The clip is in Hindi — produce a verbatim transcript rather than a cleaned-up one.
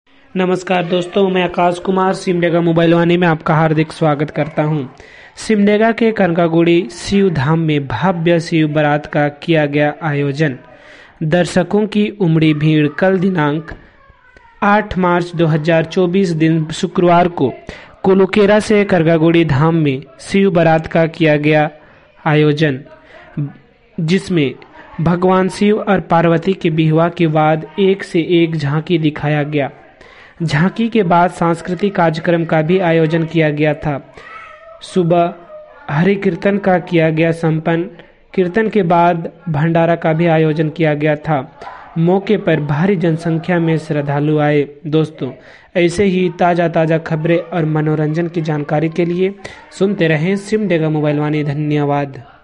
नमस्कार दोस्तों, मैं आकाश कुमार सिमडेगा मोबाइल वाणी में आपका हार्दिक स्वागत करता हूं। सिमडेगा के कनकागुड़ी शिव धाम में भव्य शिव बारात का किया गया आयोजन। दर्शकों की उमड़ी भीड़ कल दिनांक आठ मार्च दो हज़ार चौबीस दिन शुक्रवार को कोलुकेरा से कनकागुड़ी धाम में शिव बारात का किया गया आयोजन, जिसमें भगवान शिव और पार्वती के विवाह के बाद एक से एक झांकी दिखाया गया। झांकी के बाद सांस्कृतिक कार्यक्रम का भी आयोजन किया गया था। सुबह हरि कीर्तन का किया गया संपन्न। कीर्तन के बाद भंडारा का भी आयोजन किया गया था। मौके पर भारी जनसंख्या में श्रद्धालु आए। दोस्तों, ऐसे ही ताज़ा ताज़ा खबरें और मनोरंजन की जानकारी के लिए सुनते रहें सिमडेगा मोबाइल वाणी। धन्यवाद।